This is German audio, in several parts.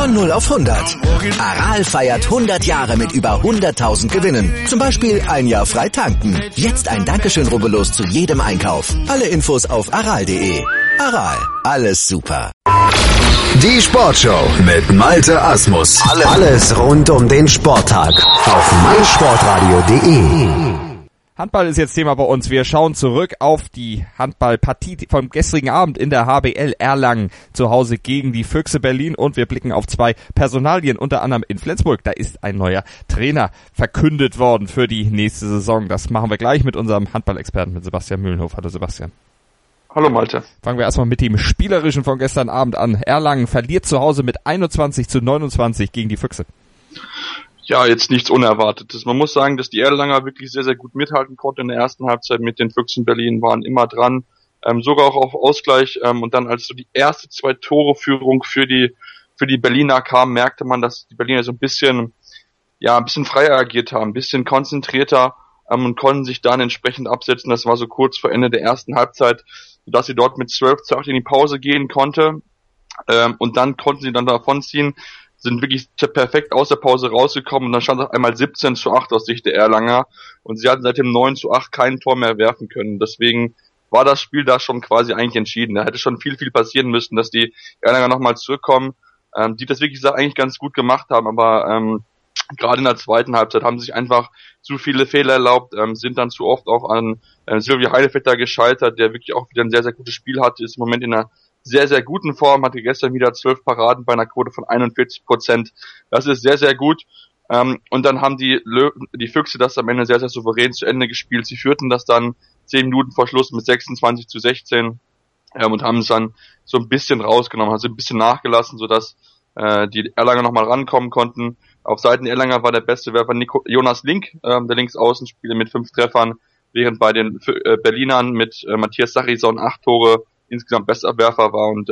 Von 0 auf 100. Aral feiert 100 Jahre mit über 100.000 Gewinnen. Zum Beispiel ein Jahr frei tanken. Jetzt ein Dankeschön, rubbellos zu jedem Einkauf. Alle Infos auf aral.de. Aral, alles super. Die Sportshow mit Malte Asmus. Alles rund um den Sporttag auf meinsportradio.de. Handball ist jetzt Thema bei uns. Wir schauen zurück auf die Handballpartie vom gestrigen Abend in der HBL Erlangen zu Hause gegen die Füchse Berlin und wir blicken auf 2 Personalien, unter anderem in Flensburg. Da ist ein neuer Trainer verkündet worden für die nächste Saison. Das machen wir gleich mit unserem Handballexperten, mit Sebastian Mühlenhof. Hallo Sebastian. Hallo Malte. Fangen wir erstmal mit dem Spielerischen von gestern Abend an. Erlangen verliert zu Hause mit 21:29 gegen die Füchse. Ja, jetzt nichts Unerwartetes. Man muss sagen, dass die Erlanger wirklich sehr, sehr gut mithalten konnten in der ersten Halbzeit mit den Füchsen Berlin, waren immer dran, sogar auch auf Ausgleich. Und dann, als so die erste 2-Tore-Führung für die Berliner kam, merkte man, dass die Berliner so ein bisschen freier agiert haben, ein bisschen konzentrierter und konnten sich dann entsprechend absetzen. Das war so kurz vor Ende der ersten Halbzeit, sodass sie dort mit 12:8 in die Pause gehen konnte. Und dann konnten sie dann davonziehen, sind wirklich perfekt aus der Pause rausgekommen und dann stand auf einmal 17:8 aus Sicht der Erlanger und sie hatten seit dem 9:8 kein Tor mehr werfen können. Deswegen war das Spiel da schon quasi eigentlich entschieden. Da hätte schon viel passieren müssen, dass die Erlanger nochmal zurückkommen, die das wirklich eigentlich ganz gut gemacht haben, aber gerade in der zweiten Halbzeit haben sich einfach zu viele Fehler erlaubt, sind dann zu oft auch an Silvio Heidevetter gescheitert, der wirklich auch wieder ein sehr, sehr gutes Spiel hatte, ist im Moment in einer sehr, sehr guten Form, hatte gestern wieder 12 Paraden bei einer Quote von 41%. Das ist sehr, sehr gut. Und dann haben die Füchse das am Ende sehr, sehr souverän zu Ende gespielt. Sie führten das dann 10 Minuten vor Schluss mit 26:16 und haben es dann so ein bisschen rausgenommen, also ein bisschen nachgelassen, sodass die Erlanger nochmal rankommen konnten. Auf Seiten der Erlanger war der beste Werfer Jonas Link, der Linksaußenspieler mit 5 Treffern, während bei den Berlinern mit Matthias Sachison 8 Tore insgesamt bester Werfer war und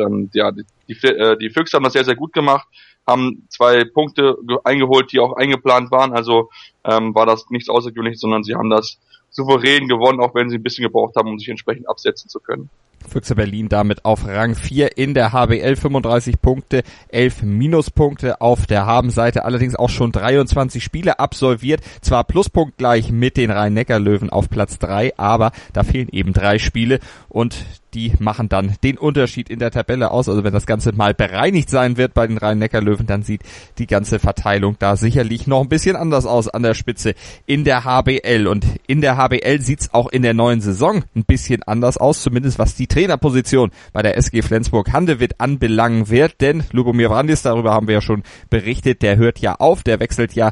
die Füchse haben das sehr, sehr gut gemacht, haben 2 Punkte eingeholt, die auch eingeplant waren, also war das nichts Außergewöhnliches, sondern sie haben das souverän gewonnen, auch wenn sie ein bisschen gebraucht haben, um sich entsprechend absetzen zu können. Füchse Berlin damit auf Rang 4 in der HBL, 35 Punkte, 11 Minuspunkte auf der Habenseite, allerdings auch schon 23 Spiele absolviert, zwar pluspunktgleich mit den Rhein-Neckar-Löwen auf Platz 3, aber da fehlen eben 3 Spiele und die machen dann den Unterschied in der Tabelle aus. Also wenn das Ganze mal bereinigt sein wird bei den Rhein-Neckar-Löwen, dann sieht die ganze Verteilung da sicherlich noch ein bisschen anders aus an der Spitze in der HBL. Und in der HBL sieht's auch in der neuen Saison ein bisschen anders aus, zumindest was die Trainerposition bei der SG Flensburg-Handewitt anbelangen wird. Denn Lubomir Brandis, darüber haben wir ja schon berichtet, der hört ja auf, der wechselt ja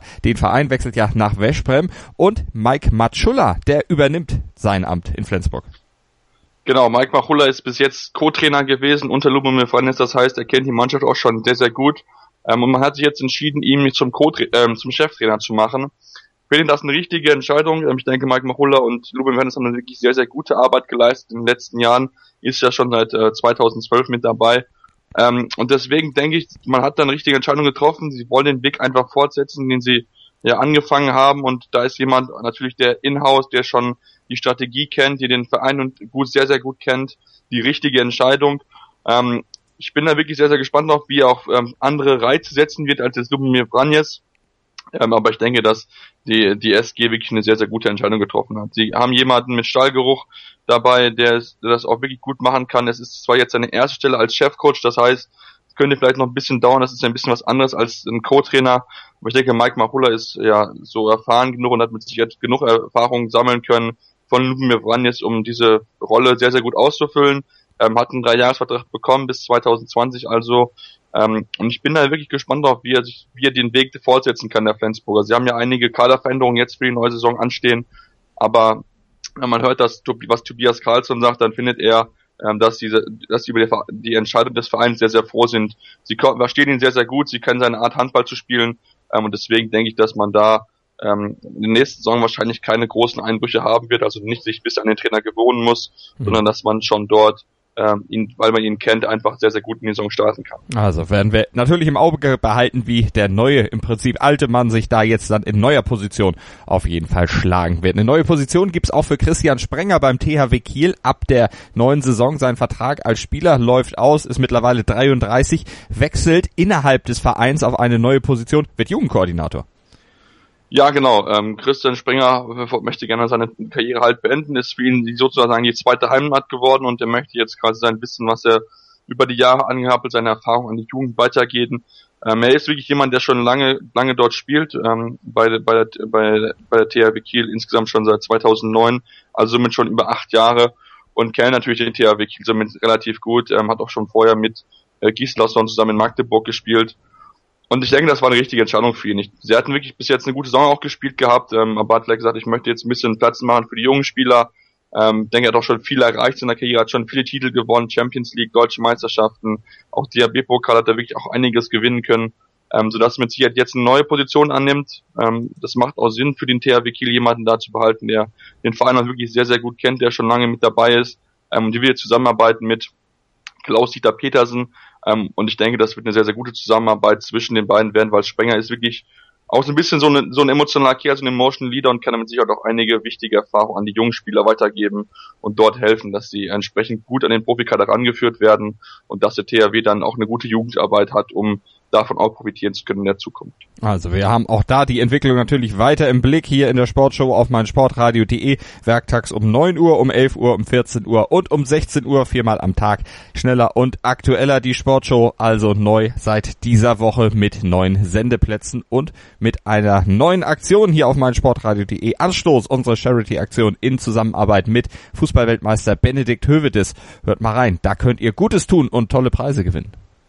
nach Veszprém. Und Mike Matschulla, der übernimmt sein Amt in Flensburg. Genau, Mike Machulla ist bis jetzt Co-Trainer gewesen unter Lubomir Brandis, das heißt, er kennt die Mannschaft auch schon sehr, sehr gut. Und man hat sich jetzt entschieden, ihn zum Cheftrainer zu machen. Ich finde das eine richtige Entscheidung. Ich denke, Mike Machulla und Lubomir Brandis haben eine wirklich sehr, sehr gute Arbeit geleistet in den letzten Jahren. Ist ja schon seit 2012 mit dabei. Und deswegen denke ich, man hat da eine richtige Entscheidung getroffen. Sie wollen den Weg einfach fortsetzen, den sie ja angefangen haben. Und da ist jemand natürlich der in-house, der schon die Strategie kennt, die den Verein und sehr, sehr gut kennt, die richtige Entscheidung. Ich bin da wirklich sehr, sehr gespannt drauf, wie er auf andere Reize setzen wird als jetzt Lubomir Brandis. Aber ich denke, dass die SG wirklich eine sehr, sehr gute Entscheidung getroffen hat. Sie haben jemanden mit Stallgeruch dabei, der das auch wirklich gut machen kann. Es ist zwar jetzt seine erste Stelle als Chefcoach, das heißt, es könnte vielleicht noch ein bisschen dauern, das ist ein bisschen was anderes als ein Co-Trainer. Aber ich denke, Mike Machulla ist ja so erfahren genug und hat mit Sicherheit genug Erfahrung sammeln können von Lubomir Brandis, um diese Rolle sehr, sehr gut auszufüllen. Hat einen 3-Jahres-Vertrag bekommen bis 2020 also. Und ich bin da wirklich gespannt drauf, wie er den Weg fortsetzen kann, der Flensburger. Sie haben ja einige Kaderveränderungen jetzt für die neue Saison anstehen, aber wenn man hört, was Tobias Karlsson sagt, dann findet er, dass sie über die Entscheidung des Vereins sehr, sehr froh sind. Sie verstehen ihn sehr, sehr gut, sie kennen seine Art, Handball zu spielen, und deswegen denke ich, dass man da in der nächsten Saison wahrscheinlich keine großen Einbrüche haben wird, also nicht sich bis an den Trainer gewöhnen muss, sondern dass man schon dort weil man ihn kennt, einfach sehr, sehr gut in die Saison starten kann. Also werden wir natürlich im Auge behalten, wie der neue, im Prinzip alte Mann sich da jetzt dann in neuer Position auf jeden Fall schlagen wird. Eine neue Position gibt's auch für Christian Sprenger beim THW Kiel ab der neuen Saison. Sein Vertrag als Spieler läuft aus, ist mittlerweile 33, wechselt innerhalb des Vereins auf eine neue Position, wird Jugendkoordinator. Ja, genau. Christian Sprenger möchte gerne seine Karriere halt beenden, ist für ihn sozusagen die zweite Heimat geworden und er möchte jetzt quasi sein Wissen, was er über die Jahre angehabt, seine Erfahrung an die Jugend weitergeben. Er ist wirklich jemand, der schon lange dort spielt, bei der THW Kiel insgesamt schon seit 2009, also somit schon über 8 Jahre und kennt natürlich den THW Kiel somit relativ gut, hat auch schon vorher mit Gislason zusammen in Magdeburg gespielt. Und ich denke, das war eine richtige Entscheidung für ihn. Sie hatten wirklich bis jetzt eine gute Saison auch gespielt gehabt, aber hat gesagt, ich möchte jetzt ein bisschen Platz machen für die jungen Spieler. Denke, er hat auch schon viel erreicht in der Karriere, hat schon viele Titel gewonnen, Champions League, Deutsche Meisterschaften, auch DHB-Pokal hat er wirklich auch einiges gewinnen können, sodass er mit Sicherheit jetzt eine neue Position annimmt. Das macht auch Sinn für den THW Kiel, jemanden da zu behalten, der den Verein auch wirklich sehr, sehr gut kennt, der schon lange mit dabei ist, die will zusammenarbeiten mit Klaus-Dieter Petersen. Und ich denke, das wird eine sehr, sehr gute Zusammenarbeit zwischen den beiden werden, weil Sprenger ist wirklich auch so ein bisschen so ein emotionaler Kerl, so ein Emotional Leader und kann damit sicher auch einige wichtige Erfahrungen an die jungen Spieler weitergeben und dort helfen, dass sie entsprechend gut an den Profikader rangeführt werden und dass der THW dann auch eine gute Jugendarbeit hat, um davon auch profitieren zu können in der Zukunft. Also wir haben auch da die Entwicklung natürlich weiter im Blick hier in der Sportshow auf meinsportradio.de, werktags um 9 Uhr, um 11 Uhr, um 14 Uhr und um 16 Uhr, 4-mal am Tag. Schneller und aktueller die Sportshow, also neu seit dieser Woche mit neuen Sendeplätzen und mit einer neuen Aktion hier auf meinsportradio.de. Anstoß, unsere Charity-Aktion in Zusammenarbeit mit Fußballweltmeister Benedikt Hövedes. Hört mal rein, da könnt ihr Gutes tun und tolle Preise gewinnen.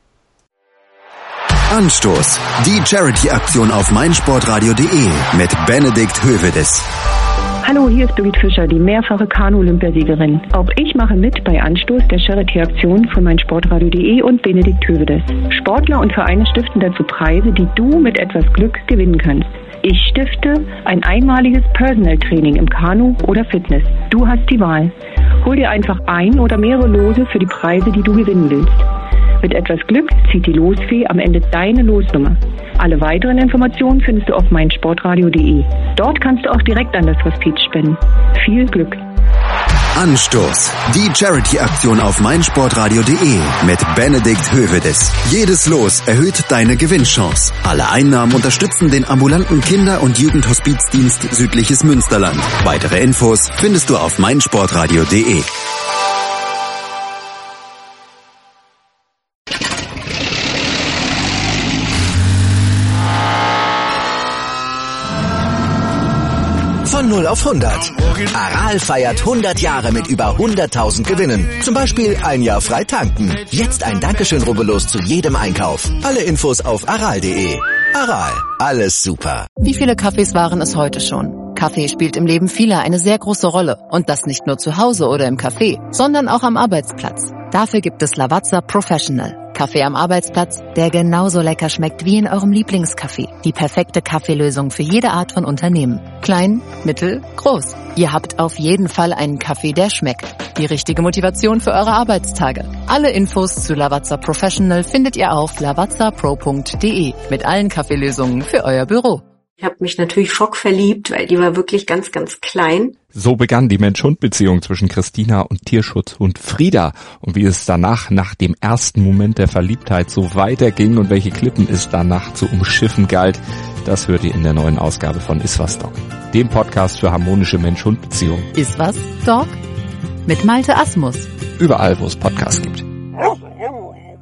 Anstoß, die Charity-Aktion auf meinsportradio.de mit Benedikt Hövedes. Hallo, hier ist Birgit Fischer, die mehrfache Kanu-Olympiasiegerin. Auch ich mache mit bei Anstoß der Charity-Aktion von meinsportradio.de und Benedikt Hövedes. Sportler und Vereine stiften dazu Preise, die du mit etwas Glück gewinnen kannst. Ich stifte ein einmaliges Personal-Training im Kanu oder Fitness. Du hast die Wahl. Hol dir einfach ein oder mehrere Lose für die Preise, die du gewinnen willst. Mit etwas Glück zieht die Losfee am Ende deine Losnummer. Alle weiteren Informationen findest du auf meinsportradio.de. Dort kannst du auch direkt an das Hospiz spenden. Viel Glück! Anstoß, die Charity-Aktion auf meinsportradio.de mit Benedikt Hövedes. Jedes Los erhöht deine Gewinnchance. Alle Einnahmen unterstützen den ambulanten Kinder- und Jugendhospizdienst Südliches Münsterland. Weitere Infos findest du auf meinsportradio.de. Von 0 auf 100. Aral feiert 100 Jahre mit über 100.000 Gewinnen. Zum Beispiel ein Jahr frei tanken. Jetzt ein Dankeschön, rubbellos zu jedem Einkauf. Alle Infos auf aral.de. Aral, alles super. Wie viele Kaffees waren es heute schon? Kaffee spielt im Leben vieler eine sehr große Rolle. Und das nicht nur zu Hause oder im Café, sondern auch am Arbeitsplatz. Dafür gibt es Lavazza Professional. Kaffee am Arbeitsplatz, der genauso lecker schmeckt wie in eurem Lieblingscafé. Die perfekte Kaffeelösung für jede Art von Unternehmen. Klein, mittel, groß. Ihr habt auf jeden Fall einen Kaffee, der schmeckt. Die richtige Motivation für eure Arbeitstage. Alle Infos zu Lavazza Professional findet ihr auf lavazzapro.de mit allen Kaffeelösungen für euer Büro. Ich habe mich natürlich schockverliebt, weil die war wirklich ganz, ganz klein. So begann die Mensch-Hund-Beziehung zwischen Christina und Tierschutzhund Frieda. Und wie es danach, nach dem ersten Moment der Verliebtheit, so weiterging und welche Klippen es danach zu umschiffen galt, das hört ihr in der neuen Ausgabe von Iswas Dog, dem Podcast für harmonische Mensch-Hund-Beziehungen. Iswas Dog? Mit Malte Asmus. Überall, wo es Podcasts gibt.